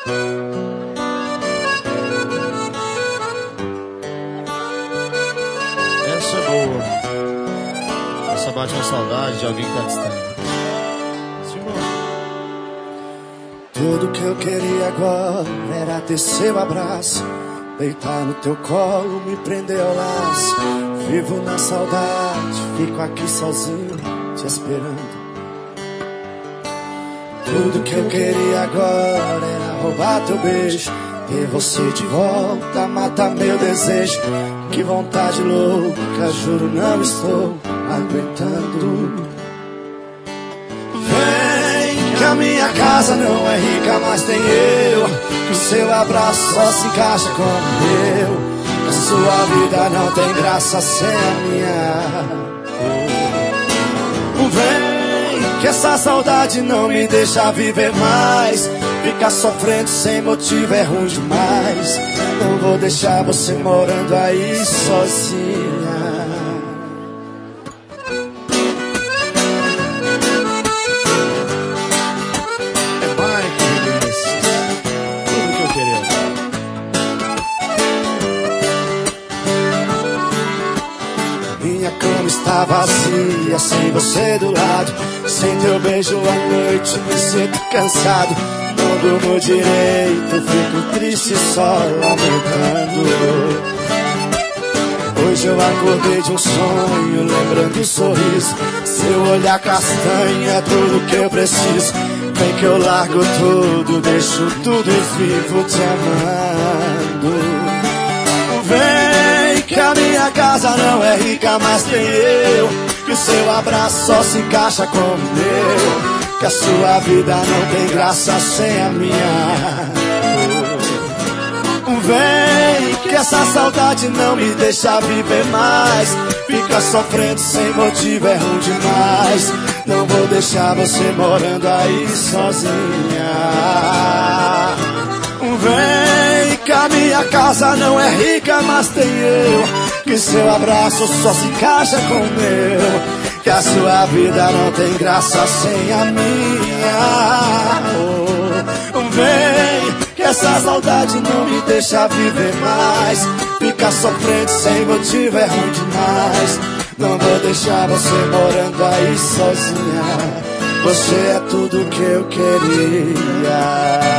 Essa é boa. Essa bate uma saudade de alguém que tá distante. Tudo que eu queria agora era ter seu abraço, deitar no teu colo, me prender ao laço. Vivo na saudade, fico aqui sozinho, te esperando. Tudo que eu queria agora era roubar teu beijo, ter você de volta, matar meu desejo. Que vontade louca, juro não estou aguentando. Vem, que a minha casa não é rica, mas tem eu. Que o seu abraço só se encaixa com o meu. Que a sua vida não tem graça sem a minha. Vem, que essa saudade não me deixa viver mais. Ficar sofrendo sem motivo é ruim demais. Não vou deixar você morando aí sozinha. É Mike Vinícius. Tudo que eu queria. Minha cama está vazia, sem você do lado. Sem teu beijo à noite me sinto cansado. Não durmo direito, fico triste só lamentando. Hoje eu acordei de um sonho, lembrando o sorriso. Seu olhar castanho é tudo que eu preciso. Vem que eu largo tudo, deixo tudo e vivo te amando. Vem que a minha casa não é rica, mas tem eu. Que o seu abraço só se encaixa com o meu. Que a sua vida não tem graça sem a minha. Vem, que essa saudade não me deixa viver mais. Fica sofrendo sem motivo, é ruim demais. Não vou deixar você morando aí sozinha. Vem, que a minha casa não é rica, mas tem eu. Que seu abraço só se encaixa com o meu. Que a sua vida não tem graça sem a minha. Vem, que essa saudade não me deixa viver mais. Ficar sofrendo sem motivo é ruim demais. Não vou deixar você morando aí sozinha. Você é tudo que eu queria.